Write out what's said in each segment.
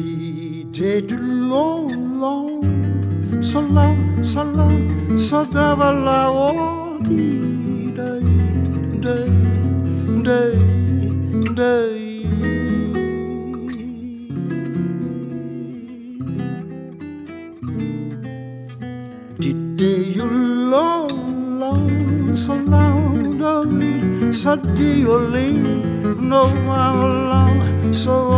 L'idée du long, so long, so dava là, day. L'idée du long, so long, so dioli, no long, so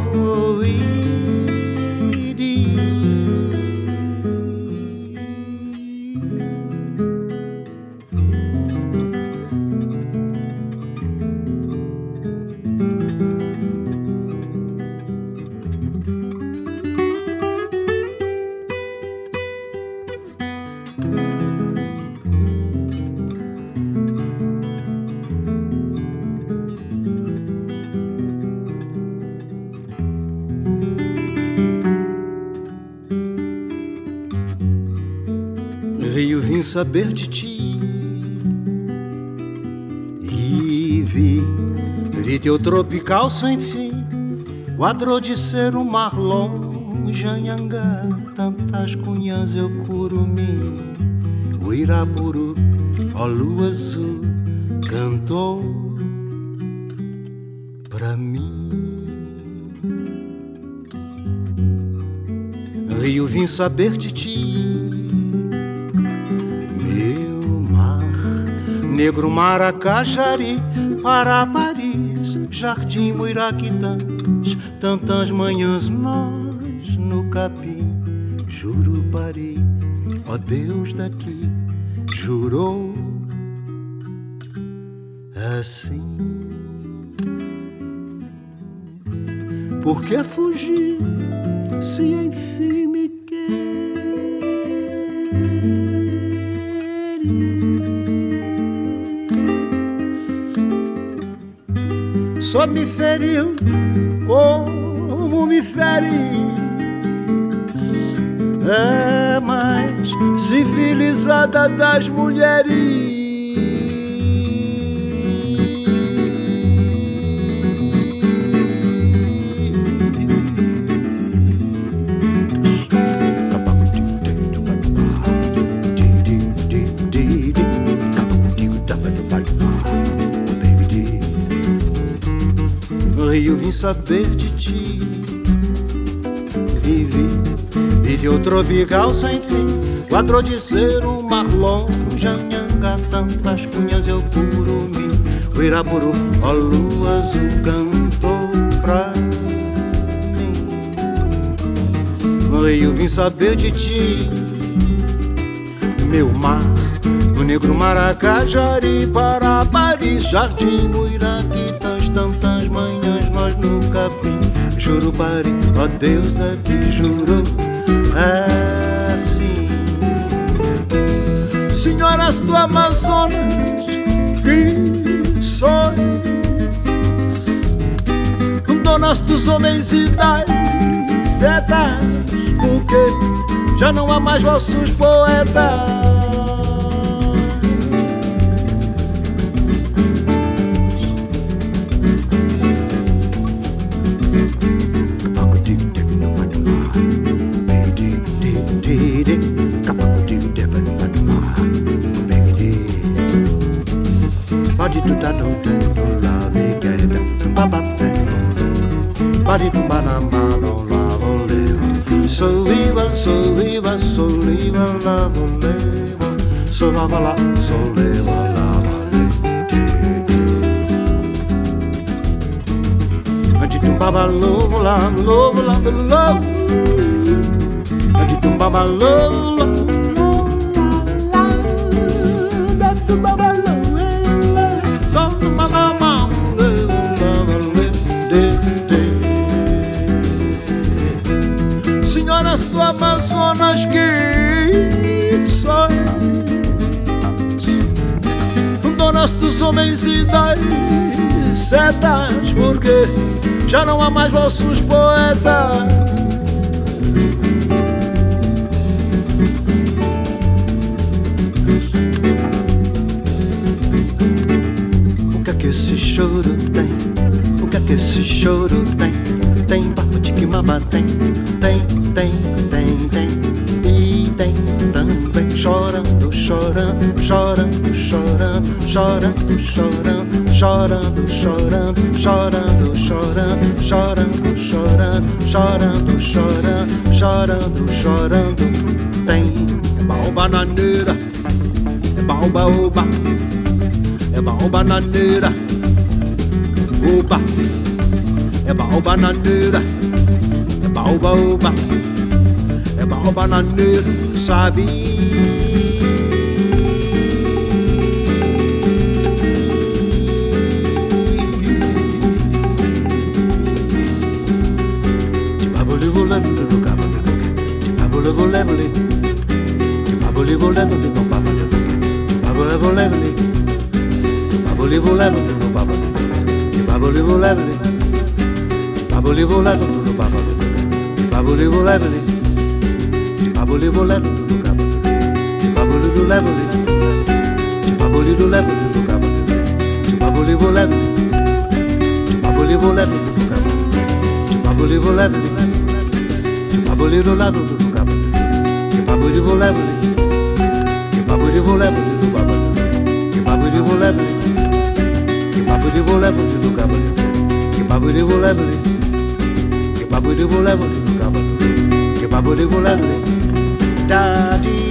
Rio, vim saber de ti e vi teu tropical sem fim, quadrou de ser um mar longe, Anhangá, tantas cunhas eu curumi, o Irapuru, ó lua azul, cantou pra mim. Rio, vim saber de ti, Negro Maracajari, para Paris, Jardim Muiraquitãs, tantas manhãs nós no capim, Jurupari, ó Deus daqui, jurou assim. Por que fugir se enfim me quer? Só me feriu como me fere. É mais civilizada das mulheres. Eu vim saber de ti e vi teu tropical sem fim, quadrou de ser um mar longe, Anhangá, tantas cunhas eu curumi, o Irapuru, ó lua azul, cantou pra mim. Eu vim saber de ti, meu mar, o negro Maracajari, para Paris, Jardim Muiraquitãs, tantas manhãs nós no capim, Jurupari, ó Deus daqui jurou assim. Senhoras do Amazonas, que sois donas dos homens e das setas, porque já não há mais vossos poetas. Soliva, lavo, levo, solava lá, soleva, lava, de tumbaba, lovo, lá, lovo, de tumbaba, lovo, de tumbaba, senhoras do Amazonas, que sois donas dos homens e das setas, porque já não há mais vossos poetas. O que é que esse choro tem? O que é que esse choro tem? Tem papo de que mamá tem, tem, tem, tem, tem. E tem também chorando, chorando, chorando, chorando, chorando, chorando, chorando, chorando, chorando, chorando, chorando, chorando, chorando, chorando, chorando, chorando. Tem baobananeira, é baobaoba, é baobananeira, oba, é baobananeira, é baobaoba, é baobananeira, sabe? Daddy